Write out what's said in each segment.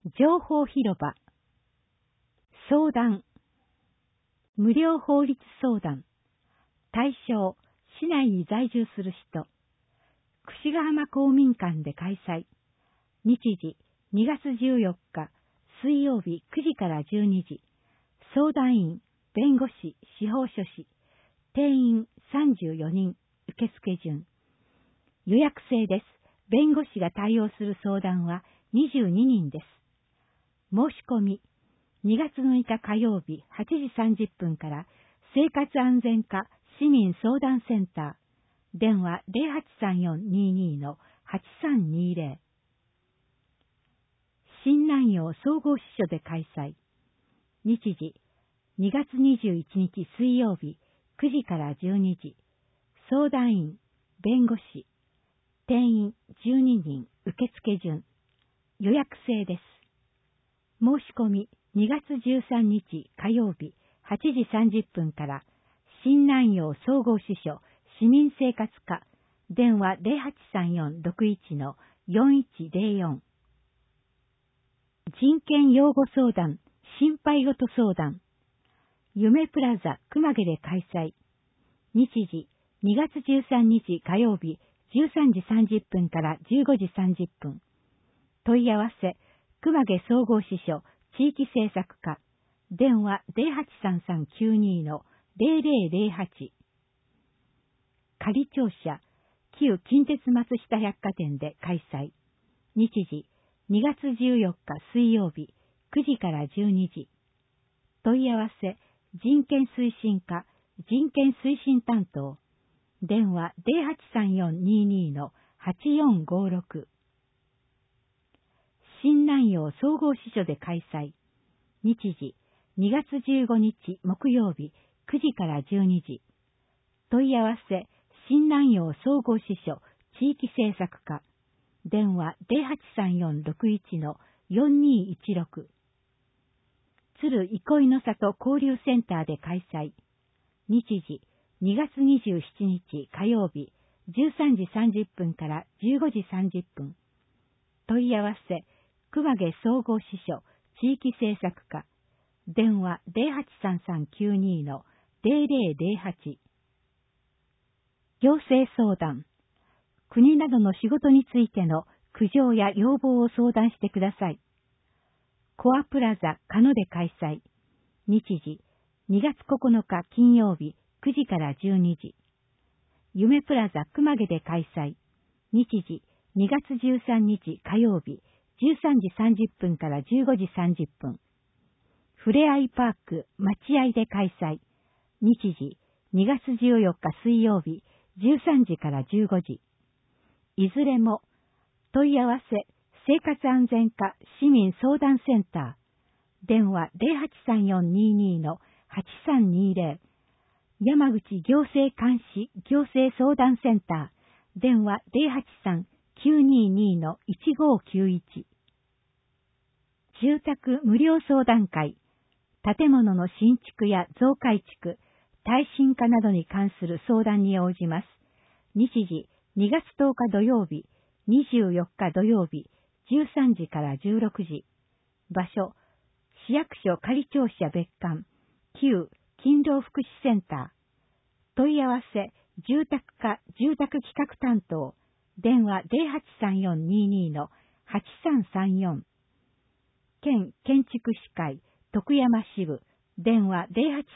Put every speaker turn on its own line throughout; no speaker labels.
情報広場。相談。無料法律相談。対象、市内に在住する人。櫛ヶ浜公民館で開催。日時、2月14日、水曜日9時から12時。相談員、弁護士、司法書士。定員34人。受付順。予約制です。弁護士が対応する相談は22人です。申し込み、2月6日火曜日8時30分から生活安全課市民相談センター。電話 083422-8320。新南陽総合支所で開催。日時、2月21日水曜日9時から12時。相談員、弁護士。定員12人。受付順。予約制です。申し込み、2月13日火曜日8時30分から新南陽総合支所市民生活課。電話 083461-4104。人権擁護相談、心配事相談。夢プラザ熊毛で開催。日時、2月13日火曜日13時30分から15時30分。問い合わせ、熊毛総合支所地域政策課。電話 083392-0008。仮庁舎、旧近鉄松下百貨店で開催。日時、2月14日水曜日9時から12時。問い合わせ、人権推進課、人権推進担当。電話 083422-8456。新南陽総合支所で開催。日時、2月15日木曜日9時から12時。問い合わせ、新南陽総合支所地域政策課。電話 083461-4216。鶴憩いの里交流センターで開催。日時、2月27日火曜日13時30分から15時30分。問い合わせ、熊毛総合支所地域政策課。電話 083392-0008。行政相談。国などの仕事についての苦情や要望を相談してください。コアプラザ鹿野で開催。日時、2月9日金曜日9時から12時。夢プラザ熊毛で開催。日時、2月13日火曜日13時30分から15時30分。ふれあいパーク待合で開催。日時、2月14日水曜日13時から15時。いずれも、問い合わせ、生活安全課市民相談センター。電話 083422-8320。山口行政監視行政相談センター。電話 083-922-1591。住宅無料相談会。建物の新築や増改築、耐震化などに関する相談に応じます。日時、2月10日土曜日、24日土曜日、13時から16時。場所、市役所仮庁舎別館、旧勤労福祉センター。問い合わせ、住宅課住宅企画担当。電話 083422-8334。県建築士会、徳山支部。電話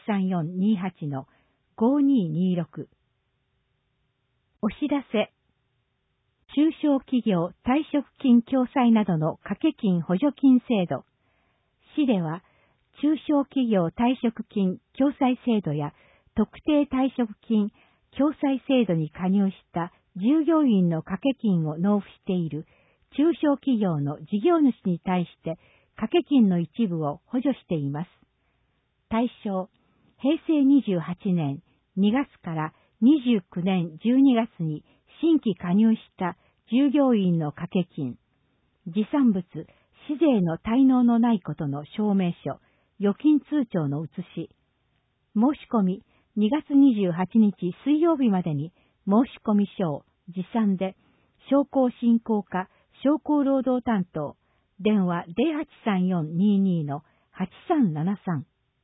083428-5226。お知らせ。中小企業退職金共済などの掛け金補助金制度。市では、中小企業退職金共済制度や特定退職金共済制度に加入した従業員の掛け金を納付している中小企業の事業主に対して掛け金の一部を補助しています。対象、平成28年2月から29年12月に新規加入した従業員の掛け金、持参物、市税の滞納のないことの証明書、預金通帳の写し。申し込み、2月28日水曜日までに申し込み書を持参で、商工振興課商工労働担当、 電話 083422-8373。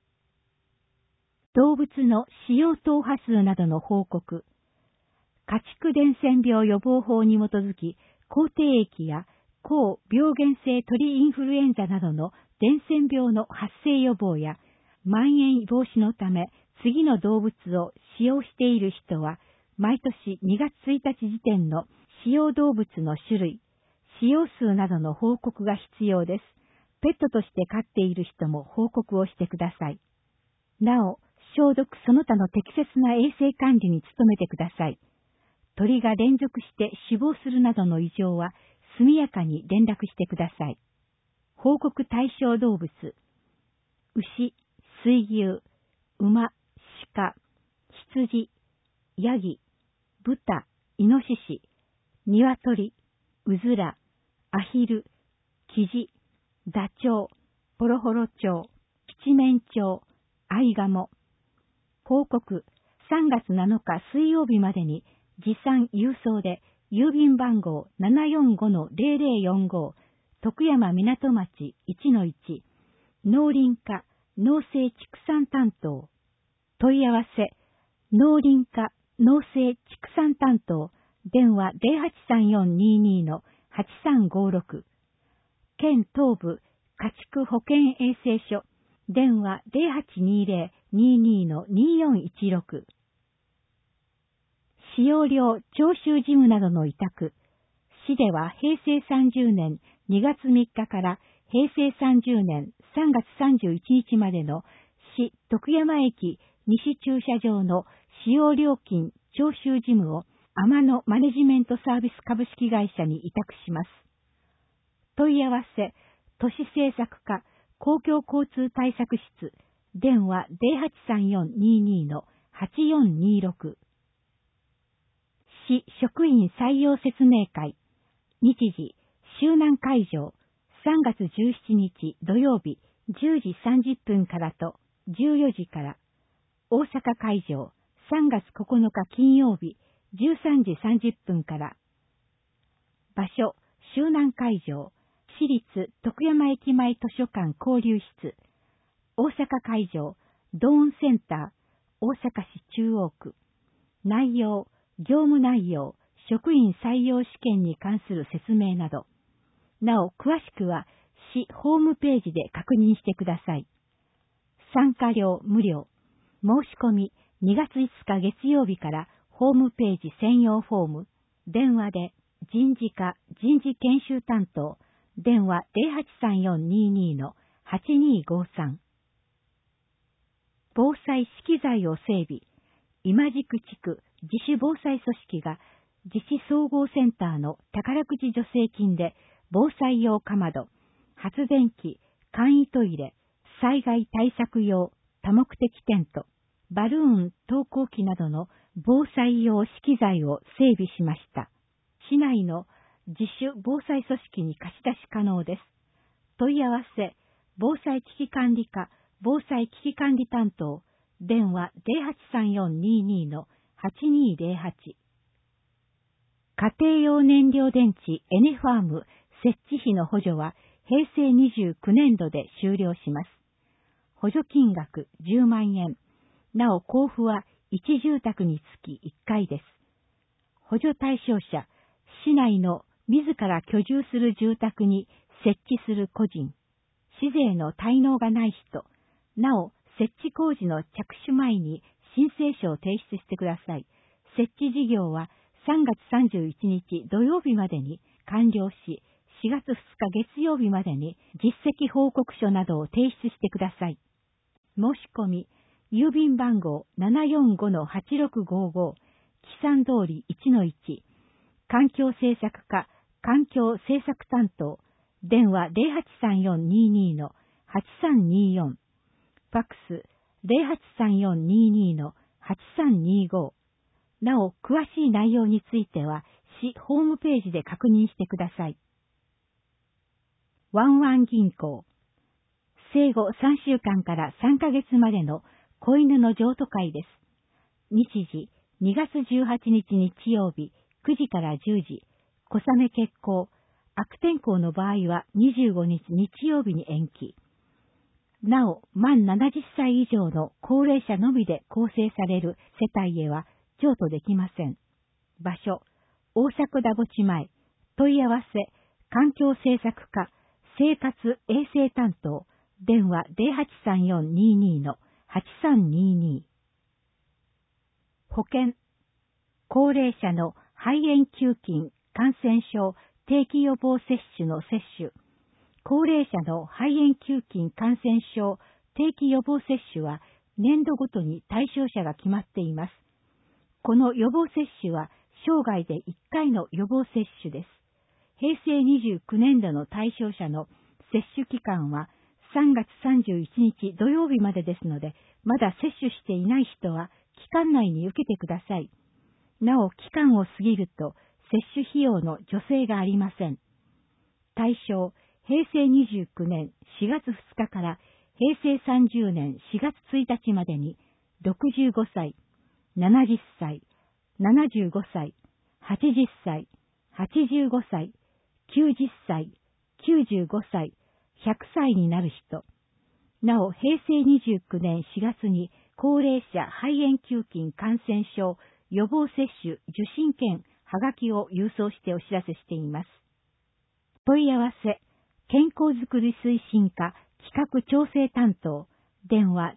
動物の使用頭波数などの報告。家畜伝染病予防法に基づき、口蹄疫や高病原性鳥インフルエンザなどの伝染病の発生予防や蔓延防止のため次の動物を使用している人は、毎年2月1日時点の使用動物の種類、使用数などの報告が必要です。ペットとして飼っている人も報告をしてください。なお、消毒その他の適切な衛生管理に努めてください。鳥が連続して死亡するなどの異常は速やかに連絡してください。報告対象動物、牛、水牛、馬、鹿、羊、ヤギ、豚、イノシシ、鶏、うずら、アヒル、キジ、ダチョウ、ポロホロチョウ、七面鳥、アイガモ。報告、3月7日水曜日までに持参郵送で郵便番号 745-0045 徳山港町 1-1 農林課農政畜産担当問い合わせ農林課農政畜産担当電話 083422-8356 県東部家畜保健衛生所電話 0820-22-2416 使用料徴収事務などの委託。市では平成30年2月3日から平成30年3月31日までの市徳山駅西駐車場の使用料金徴収事務を天野マネジメントサービス株式会社に委託します。問い合わせ、都市政策課公共交通対策室電話 083422-8426市職員採用説明会日時周南会場3月17日土曜日10時30分からと14時から大阪会場3月9日金曜日13時30分から場所周南会場市立徳山駅前図書館交流室大阪会場ドーンセンター大阪市中央区内容業務内容、職員採用試験に関する説明など、なお詳しくは市ホームページで確認してください。参加料無料。申し込み2月5日月曜日からホームページ専用フォーム、電話で人事課人事研修担当、電話 083422-8253。防災資機材を整備。今宿地区自主防災組織が自治総合センターの宝くじ助成金で防災用かまど、発電機、簡易トイレ、災害対策用多目的テント、バルーン投光器などの防災用資機材を整備しました。市内の自主防災組織に貸し出し可能です。問い合わせ、防災危機管理課防災危機管理担当電話 083422-8208 家庭用燃料電池エネファーム設置費の補助は平成29年度で終了します。補助金額10万円。なお交付は1住宅につき1回です。補助対象者、市内の自ら居住する住宅に設置する個人、市税の滞納がない人、なお設置工事の着手前に申請書を提出してください。設置事業は3月31日土曜日までに完了し、4月2日月曜日までに実績報告書などを提出してください。申し込み、郵便番号 745-8655、木山通り 1-1、環境政策課、環境政策担当、電話 083422-8324、ファックス 083422-8325。なお、詳しい内容については、市ホームページで確認してください。ワンワン銀行。生後3週間から3ヶ月までの子犬の譲渡会です。日時、2月18日日曜日、9時から10時、小雨決行、 悪天候の場合は25日日曜日に延期。なお、満70歳以上の高齢者のみで構成される世帯へは譲渡できません。場所、大阪田墓地前、問い合わせ、環境政策課、生活衛生担当、電話 083422-8322。保険、高齢者の肺炎球菌感染症定期予防接種の接種、高齢者の肺炎球菌感染症定期予防接種は年度ごとに対象者が決まっています。この予防接種は生涯で1回の予防接種です。平成29年度の対象者の接種期間は3月31日土曜日までですので、まだ接種していない人は期間内に受けてください。なお、期間を過ぎると接種費用の助成がありません。対象、平成29年4月2日から平成30年4月1日までに65歳、70歳、75歳、80歳、85歳、90歳、95歳、100歳になる人。なお、平成29年4月に高齢者肺炎球菌感染症予防接種受診券はがきを郵送してお知らせしています。問い合わせ、健康づくり推進課企画調整担当、電話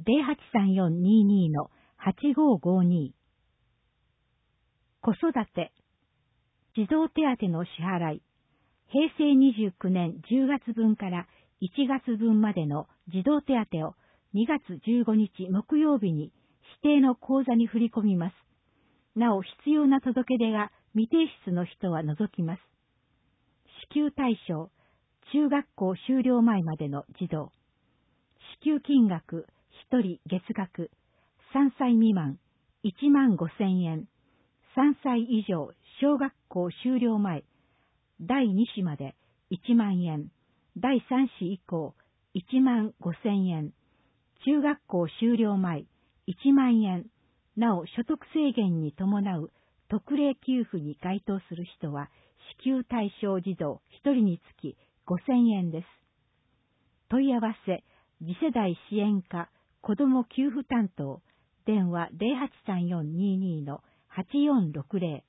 083422-8552。子育て、児童手当の支払い、平成29年10月分から1月分までの児童手当を2月15日木曜日に指定の口座に振り込みます。なお、必要な届け出が未提出の人は除きます。支給対象、中学校修了前までの児童。支給金額、1人月額、3歳未満、15,000円。3歳以上、小学校修了前、第2子まで1万円。第3子以降、15,000円。中学校修了前、1万円。なお、所得制限に伴う特例給付に該当する人は、支給対象児童1人につき5,000円です。問い合わせ、次世代支援課子ども給付担当、電話 083422-8460。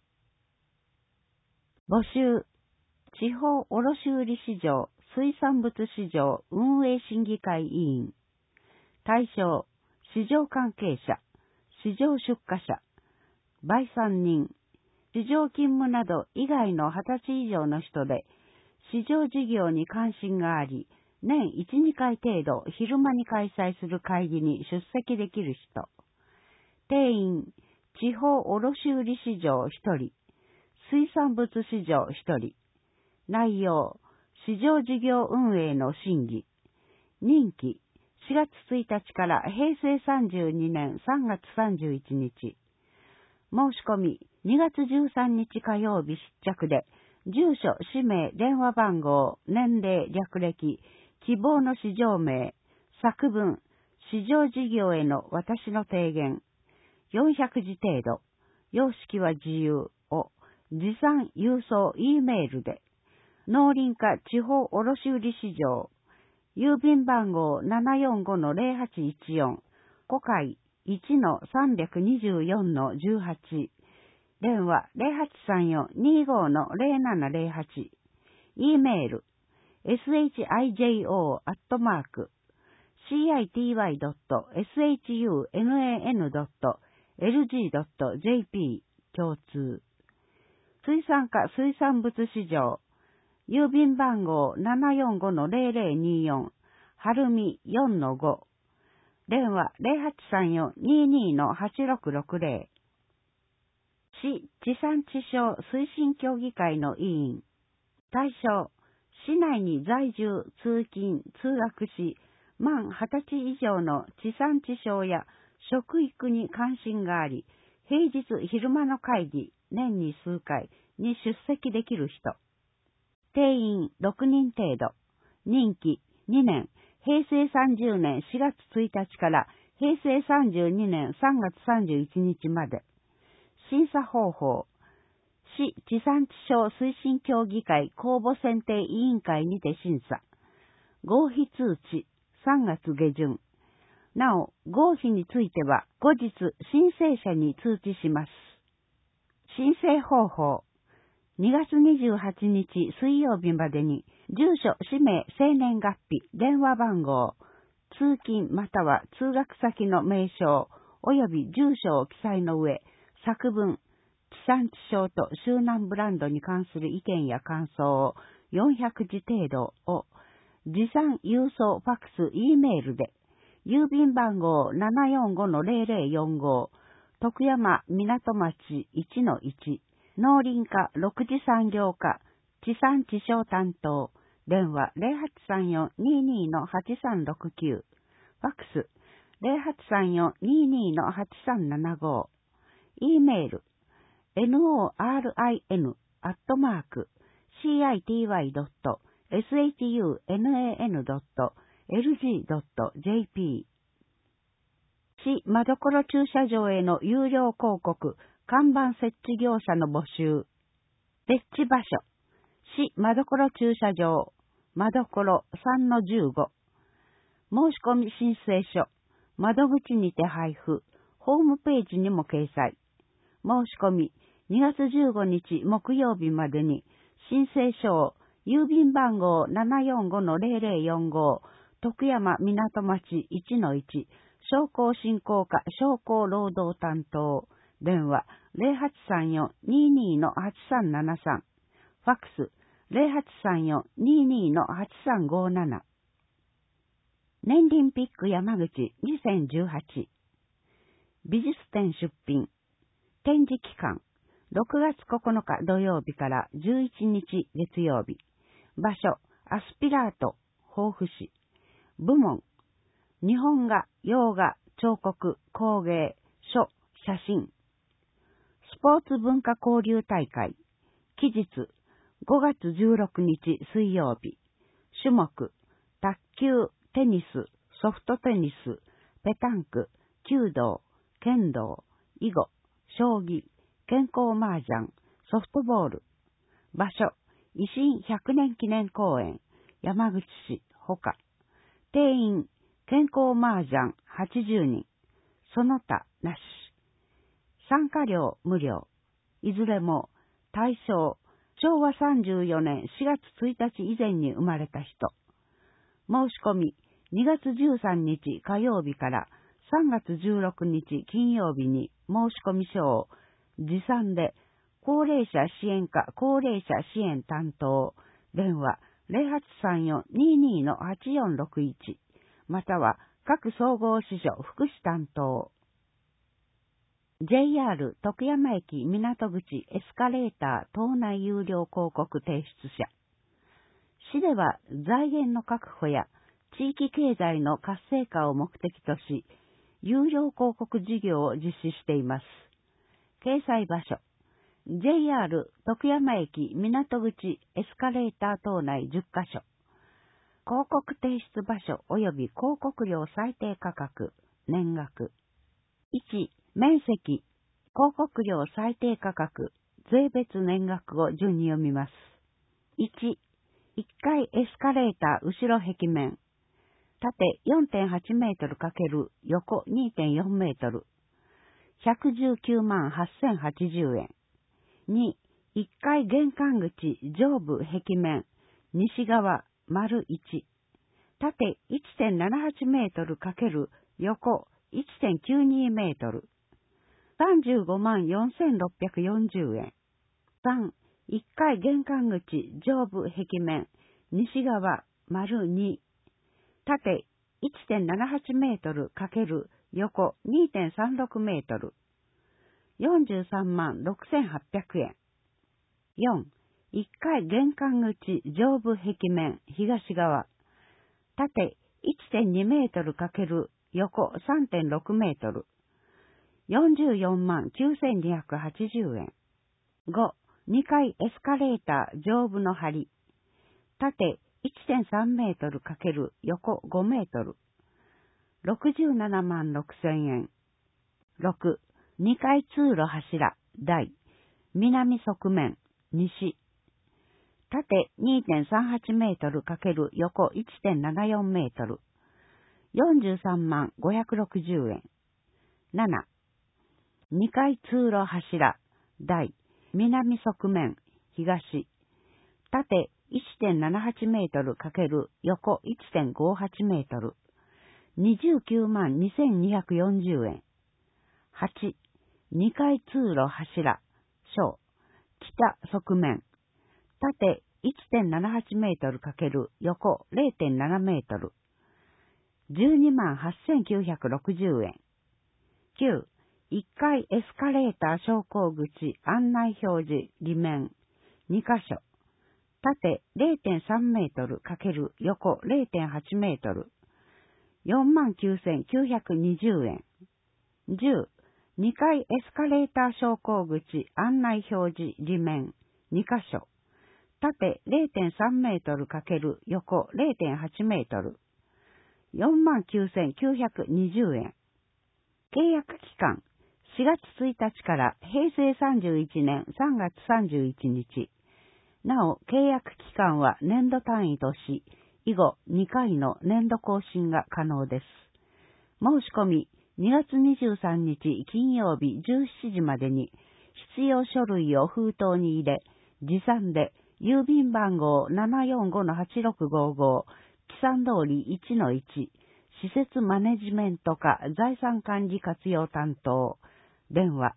募集、地方卸売市場水産物市場運営審議会委員。対象、市場関係者、市場出荷者、売産人、市場勤務など以外の20歳以上の人で、市場事業に関心があり、年1、2回程度昼間に開催する会議に出席できる人。定員、地方卸売市場1人、水産物市場1人。内容、市場事業運営の審議。任期、4月1日から平成32年3月31日。申し込み、2月13日火曜日出着で、住所、氏名、電話番号、年齢、略歴、希望の市場名、作文、市場事業への私の提言、400字程度、様式は自由を、持参郵送 E メールで、農林課地方卸売市場、郵便番号 745-0814、古海 1-324-18、電話 0834-25-0708、E メール、shijo.shunnan.lg.jp 共通。水産課水産物市場、郵便番号 745-0024、はるみ 4-5、電話 0834-22-8660。市地産地消推進協議会の委員。対象、市内に在住、通勤、通学し、満20歳以上の地産地消や食育に関心があり、平日昼間の会議、年に数回に出席できる人。定員6人程度。任期2年、平成30年4月1日から平成32年3月31日まで。審査方法。 市地産地消推進協議会公募選定委員会にて審査。合否通知3月下旬。なお、合否については後日申請者に通知します。申請方法。2月28日水曜日までに、住所、氏名、生年月日、電話番号、通勤または通学先の名称、及び住所を記載の上、作文、地産地消と周南ブランドに関する意見や感想を400字程度を、持参郵送ファックス E メールで、郵便番号 745-0045、徳山港町 1-1、農林課6次産業課、地産地消担当、電話 0834-22-8369、ファックス 0834-22-8375、E メール、norin.shunan.lg.jp。市間所駐車場への有料広告、看板設置業者の募集。設置場所。市間所駐車場。間所 3-15。申し込み申請書。窓口にて配布。ホームページにも掲載。申し込み。2月15日木曜日までに、申請書を郵便番号 745-0045、徳山港町 1-1、商工振興課商工労働担当、電話 0834-22-8373、ファックス 0834-22-8357。年輪ピック山口2018。美術展出品。展示期間。6月9日土曜日から11日月曜日。場所、アスピラート、防府市。部門、日本画、洋画、彫刻、工芸、書、写真。スポーツ文化交流大会。期日、5月16日水曜日。種目、卓球、テニス、ソフトテニス、ペタンク、弓道、剣道、囲碁、将棋、健康麻雀、ソフトボール。場所、維新100年記念公園、山口市、ほか。定員、健康麻雀80人。その他、なし。参加料無料。いずれも、対象、昭和34年4月1日以前に生まれた人。申し込み、2月13日火曜日から3月16日金曜日に申し込み書を持参で、高齢者支援課高齢者支援担当、電話 0834-22-8461、または各総合支所福祉担当。JR 徳山駅港口エスカレーター島内有料広告提出者。市では財源の確保や地域経済の活性化を目的とし、有料広告事業を実施しています。掲載場所。JR 徳山駅港口エスカレーター島内10カ所。広告提出場所及び広告料最低価格、年額。1、面積、広告料最低価格、税別年額を順に読みます。1、1階エスカレーター後ろ壁面。縦 4.8 メートル×横 2.4 メートル。119万8080円。2、1階玄関口上部壁面。西側、丸1。縦 1.78 メートル×横 1.92 メートル。35万4640円。3、1階玄関口上部壁面。西側、丸2。縦 1.78 メートル×横 2.36 メートル。43万6800円。4、1階玄関口上部壁面東側。縦 1.2 メートル×横 3.6 メートル。44万9280円。5、2階エスカレーター上部の梁。縦 1.3 メートル×横5メートル。67万6000円。6、2階通路柱、台。 南側面、西。縦 2.38 メートル×横 1.74 メートル。43万560円。7、2階通路柱、台、南側面、東。縦 1.78 メートル×横 1.58 メートル。29万2240円。8、2階通路柱、小、北側面。縦 1.78 メートル×横 0.7 メートル。12万8960円。9、1階エスカレーター昇降口案内表示裏面2カ所。縦 0.3 メートル×横 0.8 メートル。49,920円。10、2階エスカレーター昇降口案内表示裏面2カ所。縦 0.3 メートル×横 0.8 メートル。49,920円。契約期間、4月1日から平成31年3月31日。なお、契約期間は年度単位とし、以後2回の年度更新が可能です。申し込み、2月23日金曜日17時までに、必要書類を封筒に入れ、持参で、郵便番号 745-8655、記算通り 1-1、施設マネジメント課財産管理活用担当、電話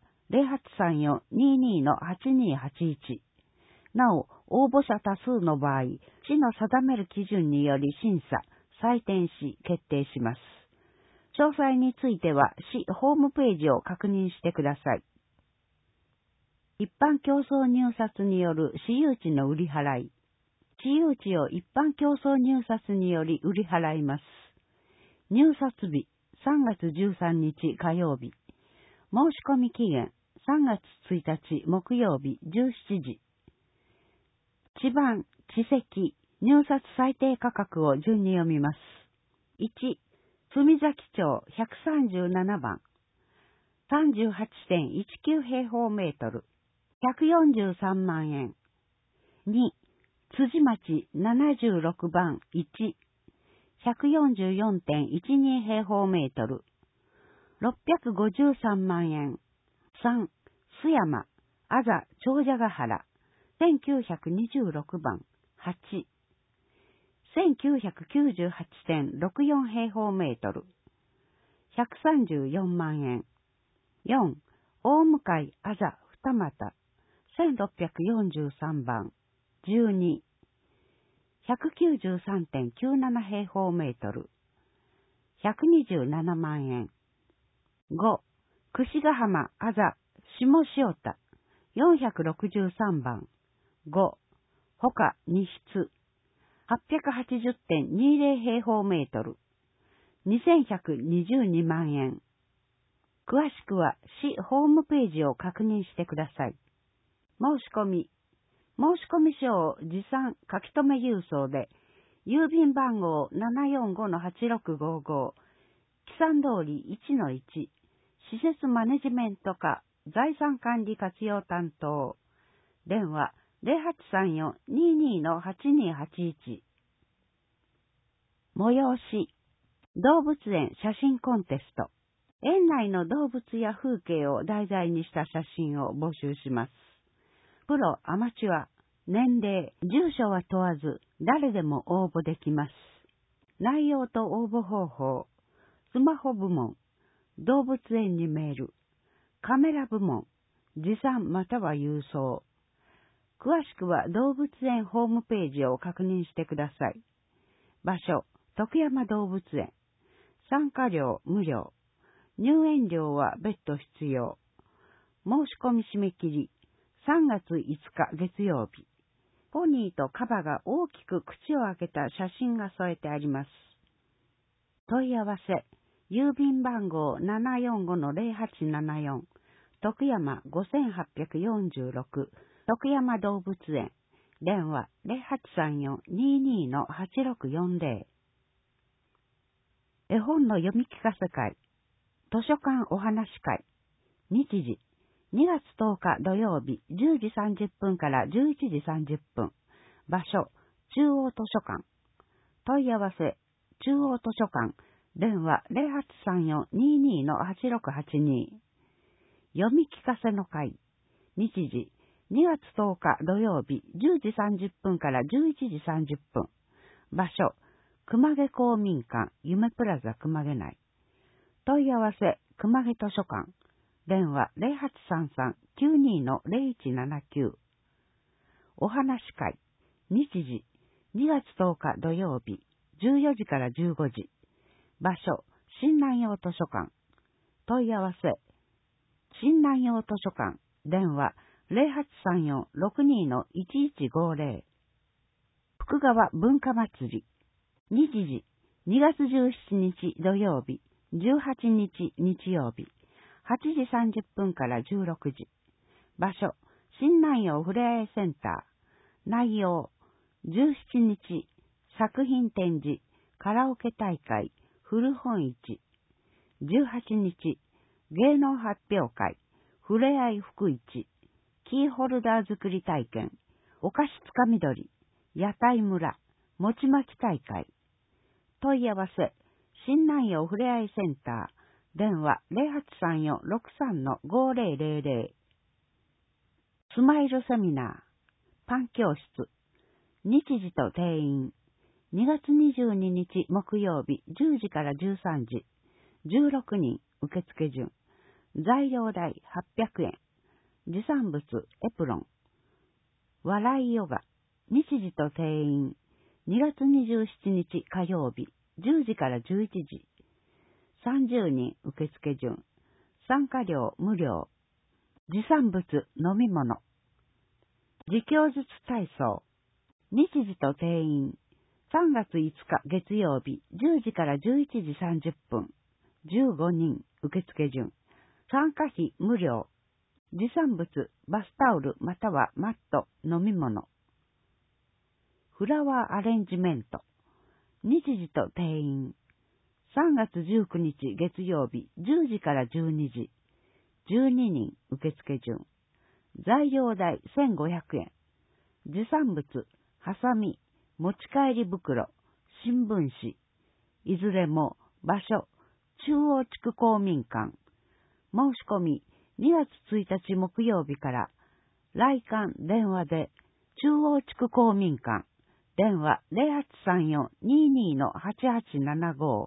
0834-22-8281。なお、応募者多数の場合、市の定める基準により審査、採点し決定します。詳細については市ホームページを確認してください。一般競争入札による私有地の売り払い。私有地を一般競争入札により売り払います。入札日3月13日火曜日。申し込み期限3月1日木曜日17時。地番、地席、入札最低価格を順に読みます。1、墨崎町137番。38.19 平方メートル。143万円。2、辻町76番1、144.12 平方メートル。653万円。3、須山、あざ長者ヶ原、1926番8、1998.64 平方メートル。134万円。4、大向あざ二股、1643番12、193.97 平方メートル。127万円。5、櫛ヶ浜あざ下塩田、463番5、他2室、880.20 平方メートル。2122万円。詳しくは市ホームページを確認してください。申し込み書を持参書き留め郵送で、郵便番号 745-8655、記算通り 1-1、施設マネジメント課財産管理活用担当、電話 0834-22-8281。催し、動物園写真コンテスト。園内の動物や風景を題材にした写真を募集します。プロ、アマチュア、年齢、住所は問わず、誰でも応募できます。内容と応募方法、スマホ部門、動物園にメール、カメラ部門、持参または郵送。詳しくは動物園ホームページを確認してください。場所、徳山動物園。参加料無料。入園料は別途必要。申し込み締め切り、3月5日月曜日。ポニーとカバが大きく口を開けた写真が添えてあります。問い合わせ、郵便番号 745-0874、徳山5846、徳山動物園、電話 0834-22-8640。絵本の読み聞かせ会、図書館お話会、日時 2月10日土曜日10時30分から11時30分。場所、中央図書館。問い合わせ、中央図書館。電話 0834-22-8682。読み聞かせの会。日時、2月10日土曜日10時30分から11時30分。場所、熊毛公民館、夢プラザ熊毛内。問い合わせ、熊毛図書館。電話 0833-92-0179。お話会。日時、2月10日土曜日、14時から15時。場所、新南洋図書館。問い合わせ、新南洋図書館。電話0834-62-1150。福川文化祭り。日時、2月17日土曜日、18日日曜日、8時30分から16時。場所、新南洋ふれあいセンター。内容、17日、作品展示、カラオケ大会、古本市。18日、芸能発表会、ふれあい福市、キーホルダー作り体験、お菓子つかみ取り、屋台村、餅巻き大会。問い合わせ、新南洋ふれあいセンター。電話0834-63-5000。スマイルセミナー。パン教室。日時と定員。2月22日木曜日10時から13時。16人受付順。材料代800円。持参物エプロン。笑いヨガ。日時と定員。2月27日火曜日10時から11時。30人受付順。参加料無料。持参物飲み物。自供術体操。日時と定員。3月5日月曜日10時から11時30分。15人受付順。参加費無料。持参物バスタオルまたはマット飲み物。フラワーアレンジメント。日時と定員。3月19日月曜日10時から12時。12人受付順。材料代1500円。持参物、ハサミ、持ち帰り袋、新聞紙。いずれも場所、中央地区公民館。申し込み2月1日木曜日から。来館電話で、中央地区公民館。電話0834-22-8875。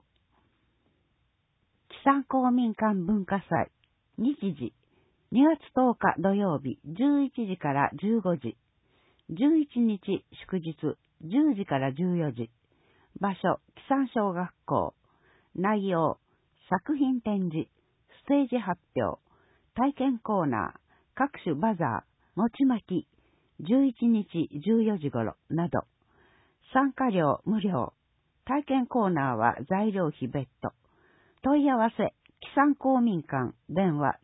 木山公民館文化祭。日時、2月10日土曜日11時から15時。11日祝日10時から14時。場所、木山小学校。内容、作品展示、ステージ発表、体験コーナー、各種バザー、餅巻き、11日14時頃など。参加料無料。体験コーナーは材料費別途。問い合わせ、木山公民館。電話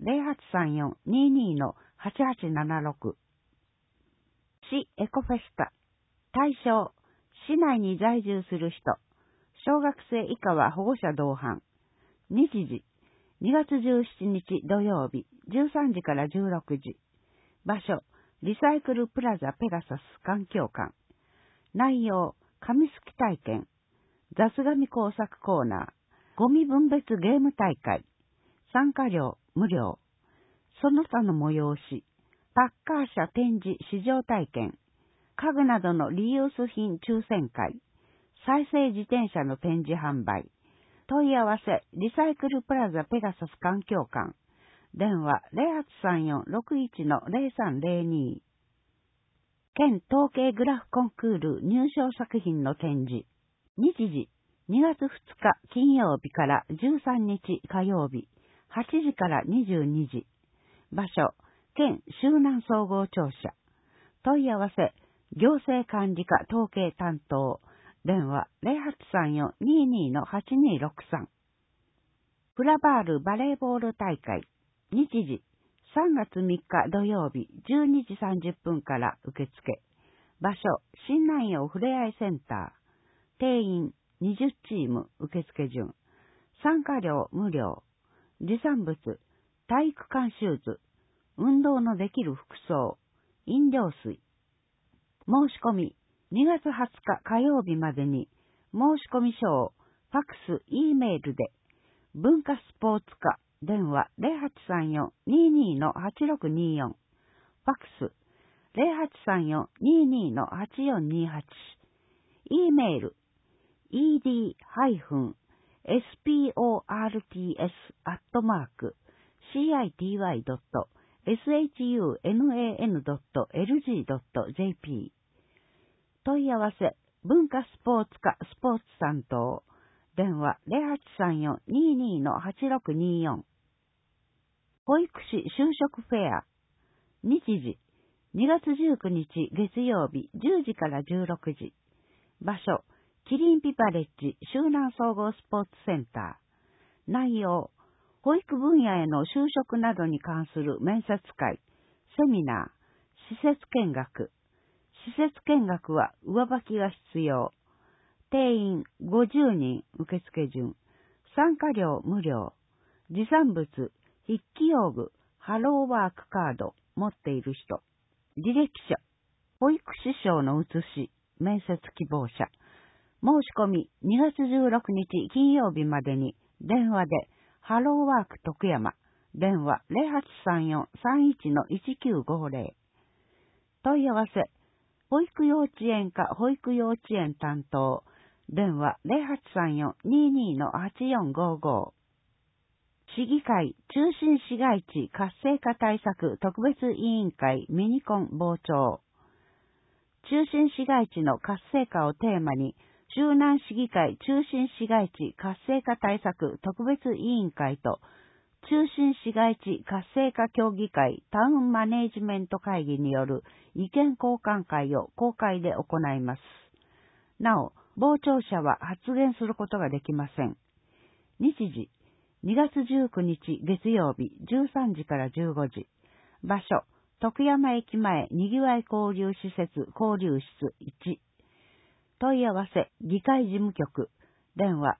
0834-22-8876。市エコフェスタ。対象、市内に在住する人。小学生以下は保護者同伴。日時、2月17日土曜日13時から16時。場所、リサイクルプラザペガサス環境館。内容、紙すき体験、雑紙工作コーナー、ゴミ分別ゲーム大会。参加料無料。その他の催し、パッカー車展示試乗体験、家具などのリユース品抽選会、再生自転車の展示販売。問い合わせ、リサイクルプラザペガサス環境館。電話0834-61-0302。県統計グラフコンクール入賞作品の展示。日時、2月2日金曜日から13日火曜日、8時から22時。場所、県周南総合庁舎。問い合わせ、行政管理課統計担当。電話0834-22-8263。フラバールバレーボール大会。日時、3月3日土曜日12時30分から受付。場所、新南洋ふれあいセンター。定員20チーム受付順。参加料無料。持参物、体育館シューズ、 運動のできる服装、飲料水。申し込み、2月20日火曜日までに、申し込み書をファックス、Eメールで、文化スポーツ課、電話 0834-22-8624、ファックス 0834-22-8428、Eメール ed-sports.shunnan.lg.jp 問い合わせ、文化スポーツ課スポーツ担当、電話 0834-22-8624。保育士就職フェア。日時、2月19日月曜日10時から16時。場所、キリンピパレッジ周南総合スポーツセンター。内容、保育分野への就職などに関する面接会、セミナー、施設見学。施設見学は上履きが必要。定員50人受付順。参加料無料。持参物、筆記用具、ハローワークカード持っている人。履歴書。保育士証の写し。面接希望者。申し込み2月16日金曜日までに電話でハローワーク徳山。電話 0834-31-1950。問い合わせ。保育幼稚園か保育幼稚園担当。電話 0834-22-8455。市議会中心市街地活性化対策特別委員会ミニコン傍聴。中心市街地の活性化をテーマに、周南市議会中心市街地活性化対策特別委員会と、中心市街地活性化協議会タウンマネージメント会議による意見交換会を公開で行います。なお、傍聴者は発言することができません。日時、2月19日月曜日13時から15時。場所、徳山駅前にぎわい交流施設交流室1。問い合わせ、議会事務局。電話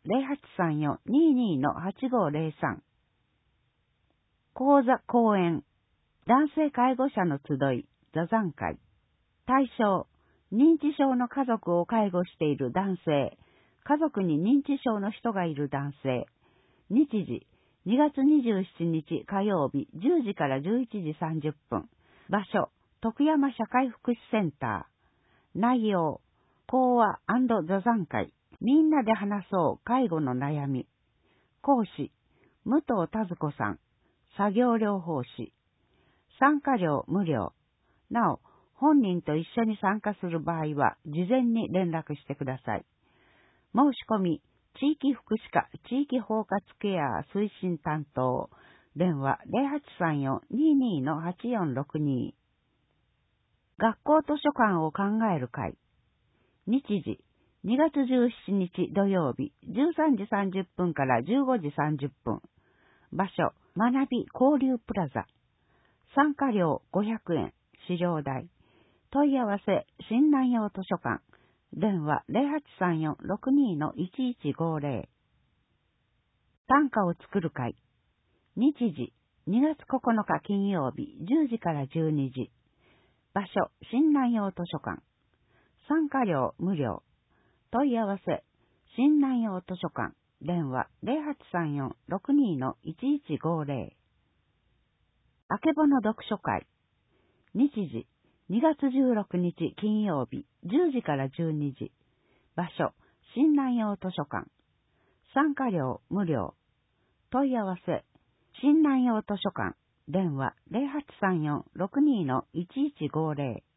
0834-22-8503。講座講演。男性介護者の集い、座談会。対象、認知症の家族を介護している男性。家族に認知症の人がいる男性。日時、2月27日火曜日10時から11時30分。場所、徳山社会福祉センター。内容、講話&座談会。みんなで話そう介護の悩み。講師、武藤田子さん。作業療法士。参加料無料。なお、本人と一緒に参加する場合は、事前に連絡してください。申し込み、地域福祉課地域包括ケア推進担当。電話 0834-22-8462。学校図書館を考える会。日時、2月17日土曜日、13時30分から15時30分。場所、学び交流プラザ。参加料500円、資料代。問い合わせ、新南洋図書館。電話 0834-62-1150。短歌を作る会。日時、2月9日金曜日、10時から12時。場所、新南洋図書館。参加料無料。問い合わせ、新南洋図書館。電話 0834-62-1150。あけぼの読書会。日時、2月16日金曜日、10時から12時。場所、新南洋図書館。参加料無料。問い合わせ、新南洋図書館。電話 0834-62-1150。